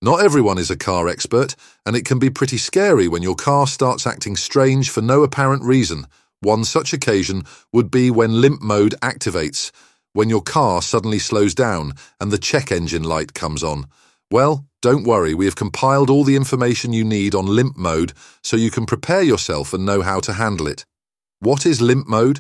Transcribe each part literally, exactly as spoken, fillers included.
Not everyone is a car expert, and it can be pretty scary when your car starts acting strange for no apparent reason. One such occasion would be when limp mode activates, when your car suddenly slows down and the check engine light comes on. Well, don't worry, we have compiled all the information you need on limp mode so you can prepare yourself and know how to handle it. What is limp mode?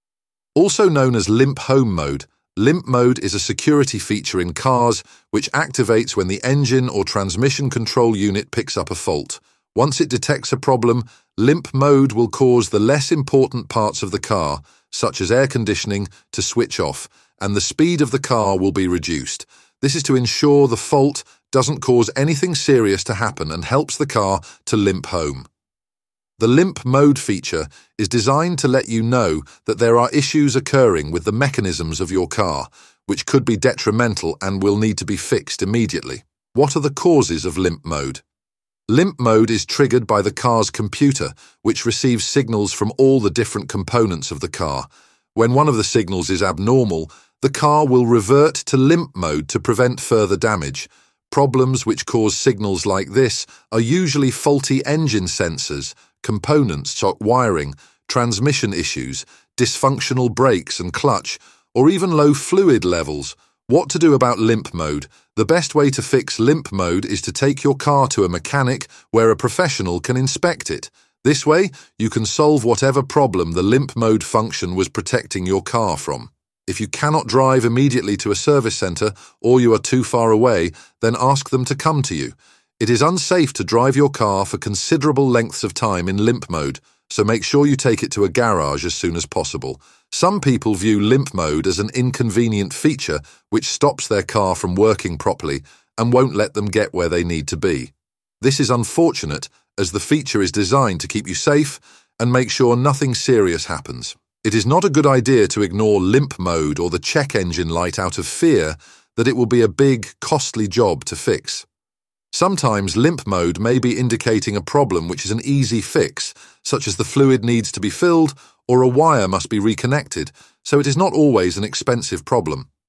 Also known as limp home mode, limp mode is a security feature in cars which activates when the engine or transmission control unit picks up a fault. Once it detects a problem, limp mode will cause the less important parts of the car, such as air conditioning, to switch off, and the speed of the car will be reduced. This is to ensure the fault doesn't cause anything serious to happen and helps the car to limp home. The limp mode feature is designed to let you know that there are issues occurring with the mechanisms of your car, which could be detrimental and will need to be fixed immediately. What are the causes of limp mode? Limp mode is triggered by the car's computer, which receives signals from all the different components of the car. When one of the signals is abnormal, the car will revert to limp mode to prevent further damage. Problems which cause signals like this are usually faulty engine sensors, components, chock wiring, transmission issues, dysfunctional brakes and clutch, or even low fluid levels. What to do about limp mode? The best way to fix limp mode is to take your car to a mechanic where a professional can inspect it. This way, you can solve whatever problem the limp mode function was protecting your car from. If you cannot drive immediately to a service centre or you are too far away, then ask them to come to you. It is unsafe to drive your car for considerable lengths of time in limp mode, so make sure you take it to a garage as soon as possible. Some people view limp mode as an inconvenient feature which stops their car from working properly and won't let them get where they need to be. This is unfortunate, as the feature is designed to keep you safe and make sure nothing serious happens. It is not a good idea to ignore limp mode or the check engine light out of fear that it will be a big, costly job to fix. Sometimes limp mode may be indicating a problem which is an easy fix, such as the fluid needs to be filled or a wire must be reconnected, so it is not always an expensive problem.